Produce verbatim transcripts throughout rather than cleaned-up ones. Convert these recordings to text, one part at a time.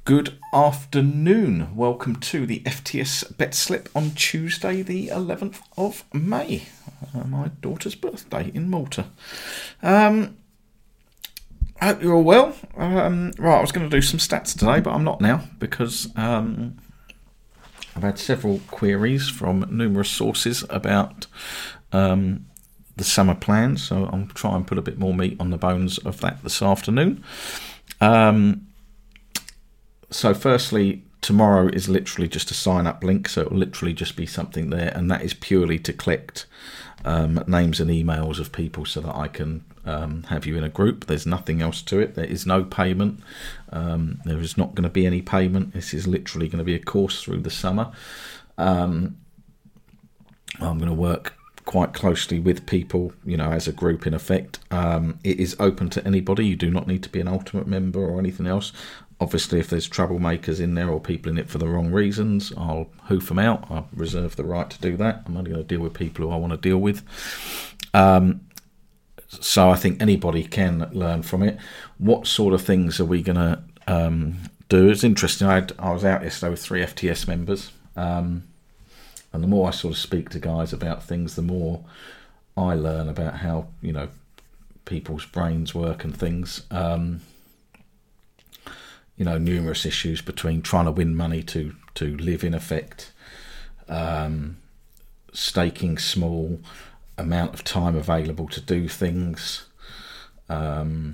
Good afternoon. Welcome to the F T S Bet Slip on Tuesday, the eleventh of May, uh, my daughter's birthday in Malta. Um, I hope you're all well. Um, right, I was going to do some stats today, but I'm not now because um, I've had several queries from numerous sources about um, the summer plans, so I'll try and put a bit more meat on the bones of that this afternoon. Um, So firstly, tomorrow is literally just a sign-up link, so it will literally just be something there, and that is purely to collect um, names and emails of people so that I can um, have you in a group. There's nothing else to it. There is no payment. Um, there is not going to be any payment. This is literally going to be a course through the summer. Um, I'm going to work quite closely with people, you know, as a group in effect. Um, it is open to anybody. You do not need to be an Ultimate member or anything else. Obviously, if there's troublemakers in there or people in it for the wrong reasons, I'll hoof them out. I reserve the right to do that. I'm only going to deal with people who I want to deal with. Um, so I think anybody can learn from it. What sort of things are we going to um, do? It's interesting. I, had, I was out yesterday with three F T S members. Um, and the more I sort of speak to guys about things, the more I learn about how, you know, people's brains work and things. Um You know, numerous issues between trying to win money to, to live in effect, um, staking small, amount of time available to do things, um,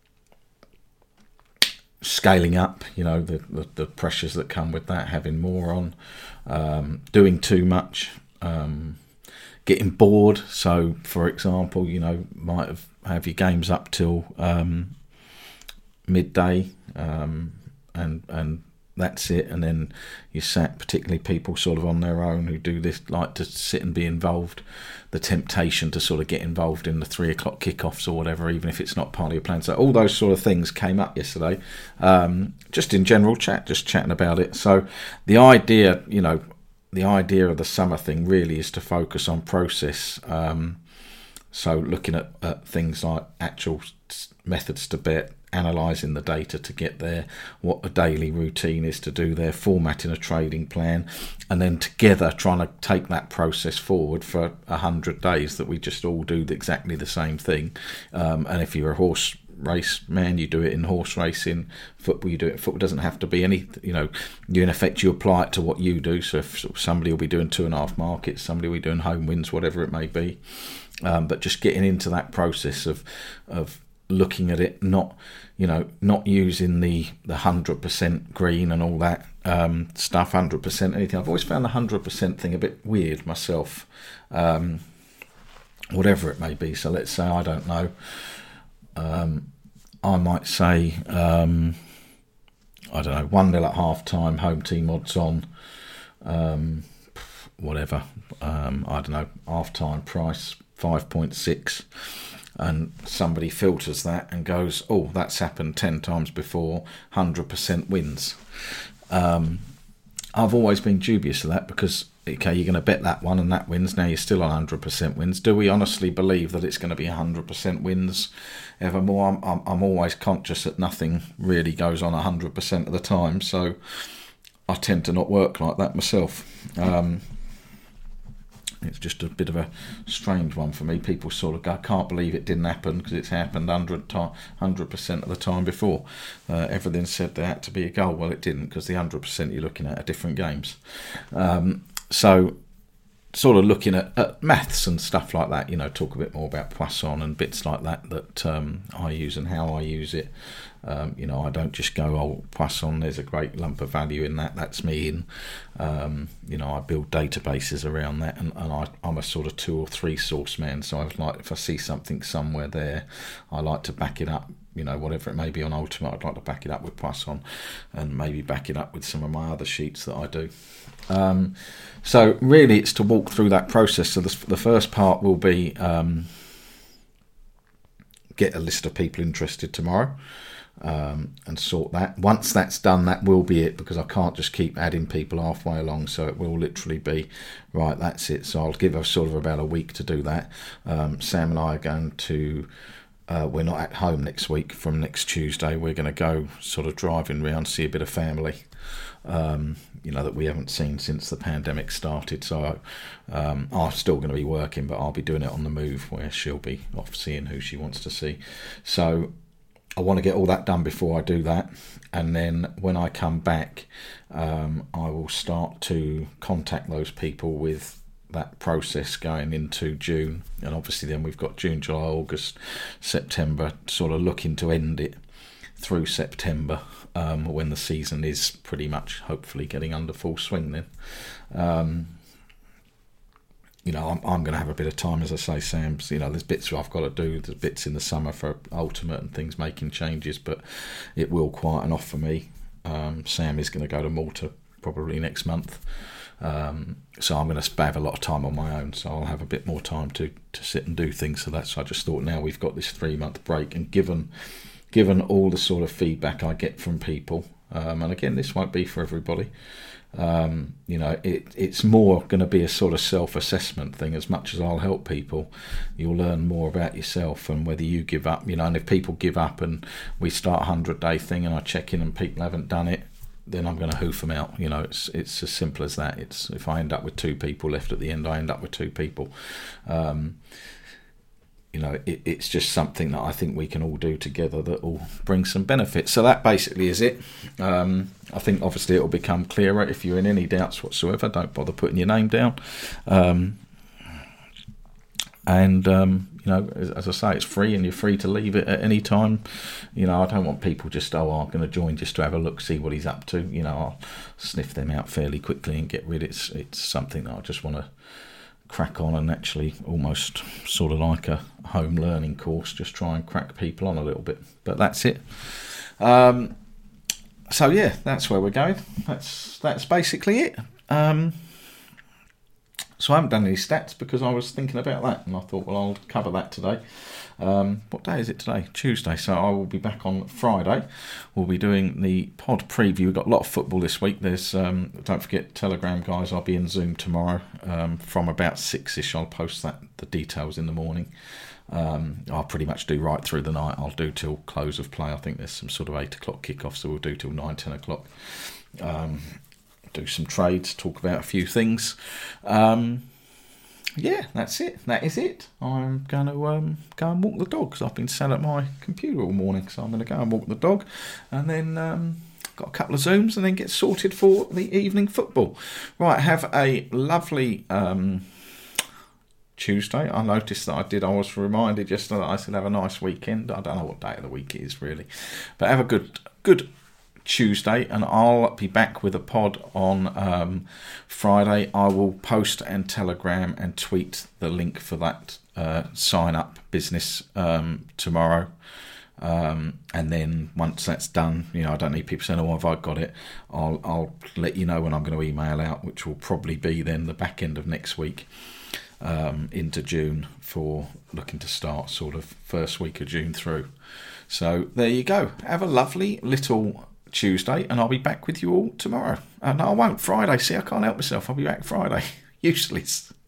scaling up, you know, the, the, the pressures that come with that, having more on, um, doing too much, um, getting bored. So, for example, you know, might have, have your games up till um, midday, um, and and that's it, and then you sat, particularly people sort of on their own who do this, like to sit and be involved, the temptation to sort of get involved in the three o'clock kickoffs or whatever, even if it's not part of your plan. So all those sort of things came up yesterday, um, just in general chat, just chatting about it. So the idea, you know, the idea of the summer thing really is to focus on process. Um, so looking at, at things like actual methods to bet, analysing the data to get there, what a daily routine is to do there, formatting a trading plan, and then together trying to take that process forward for a hundred days that we just all do exactly the same thing. Um, and if you're a horse race man, you do it in horse racing. Football, you do it. Football doesn't have to be any, you know, you in effect you apply it to what you do. So if somebody will be doing two and a half markets, somebody will be doing home wins, whatever it may be. Um, but just getting into that process of of looking at it, not, you know, not using the the hundred percent green and all that um, stuff, hundred percent anything. I've always found the hundred percent thing a bit weird myself, um, whatever it may be. So let's say, I don't know, um, I might say, um, I don't know, one nil at half time, home team odds on, um, whatever, um, I don't know, half time price five point six. And somebody filters that and goes, oh, that's happened ten times before, one hundred percent wins. Um, I've always been dubious of that because, okay, you're going to bet that one and that wins. Now you're still on one hundred percent wins. Do we honestly believe that it's going to be one hundred percent wins evermore? I'm, I'm, I'm always conscious that nothing really goes on one hundred percent of the time. So I tend to not work like that myself. Um It's just a bit of a strange one for me. People sort of go, I can't believe it didn't happen because it's happened one hundred percent of the time before. Uh, everything said there had to be a goal. Well, it didn't, because the one hundred percent you're looking at are different games. Um, so sort of looking at, at maths and stuff like that, you know, talk a bit more about Poisson and bits like that that um, I use and how I use it. Um, you know, I don't just go, oh, Poisson, there's a great lump of value in that, that's me in. Um, you know, I build databases around that, and, and I, I'm a sort of two or three source man, so I like, if I see something somewhere there, I like to back it up, you know, whatever it may be on Ultimate, I'd like to back it up with Poisson, and maybe back it up with some of my other sheets that I do. Um, so really it's to walk through that process. So the, the first part will be um, get a list of people interested tomorrow. Um, and sort that. Once that's done, that will be it, because I can't just keep adding people halfway along, so it will literally be, right, that's it. So I'll give us sort of about a week to do that. Um, Sam and I are going to uh, we're not at home next week. From next Tuesday, we're going to go sort of driving around, see a bit of family, um, you know, that we haven't seen since the pandemic started. So um, I'm still going to be working, but I'll be doing it on the move, where she'll be off seeing who she wants to see. So I want to get all that done before I do that. And then when I come back, um, I will start to contact those people with that process going into June. And obviously then we've got June, July, August, September, sort of looking to end it through September, um, when the season is pretty much hopefully getting under full swing then. Um, you know, I'm, I'm going to have a bit of time, as I say, Sam. You know, there's bits I've got to do. There's bits in the summer for Ultimate and things, making changes, but it will quieten off for me. Um, Sam is going to go to Malta probably next month. Um, so I'm going to have a lot of time on my own, so I'll have a bit more time to, to sit and do things. So that's, I just thought, now we've got this three month break, and given given all the sort of feedback I get from people, um, and again, this won't be for everybody, um, you know, it, it's more going to be a sort of self-assessment thing. As much as I'll help people, you'll learn more about yourself and whether you give up, you know. And if people give up and we start a hundred day thing and I check in and people haven't done it, then I'm going to hoof them out. You know, it's it's as simple as that. It's if I end up with two people left at the end, I end up with two people. Um, you know, it, it's just something that I think we can all do together that will bring some benefits. So that basically is it. Um, I think obviously it will become clearer. If you're in any doubts whatsoever, don't bother putting your name down. Um, and um, you know, as, as I say, it's free and you're free to leave it at any time. You know, I don't want people just, oh, I'm going to join just to have a look, see what he's up to. You know, I'll sniff them out fairly quickly and get rid. It's it's something that I just want to crack on and actually almost sort of like a home learning course, just try and crack people on a little bit. But that's it. Um, so yeah, that's where we're going. That's that's basically it. Um, So I haven't done any stats because I was thinking about that, and I thought, well, I'll cover that today. Um, what day is it today? Tuesday. So I will be back on Friday. We'll be doing the pod preview. We've got a lot of football this week. There's um, don't forget, Telegram guys. I'll be in Zoom tomorrow um, from about six-ish. I'll post that the details in the morning. Um, I'll pretty much do right through the night. I'll do till close of play. I think there's some sort of eight o'clock kickoff, so we'll do till nine, ten o'clock. Um, do some trades, talk about a few things. Um, yeah, that's it. That is it. I'm going to um, go and walk the dog because I've been sat at my computer all morning. So I'm going to go and walk the dog, and then um, got a couple of Zooms, and then get sorted for the evening football. Right, have a lovely um, Tuesday. I noticed that I did. I was reminded yesterday that I said have a nice weekend. I don't know what day of the week it is really, but have a good good. Tuesday, and I'll be back with a pod on um, Friday. I will post and Telegram and tweet the link for that uh, sign up business um, tomorrow, um, and then once that's done, you know, I don't need people saying, oh, have I got it? I'll I'll let you know when I'm going to email out, which will probably be then the back end of next week um, into June, for looking to start sort of first week of June through. So there you go. Have a lovely little Tuesday, and I'll be back with you all tomorrow. And no, I won't. Friday. See, I can't help myself. I'll be back Friday. Useless.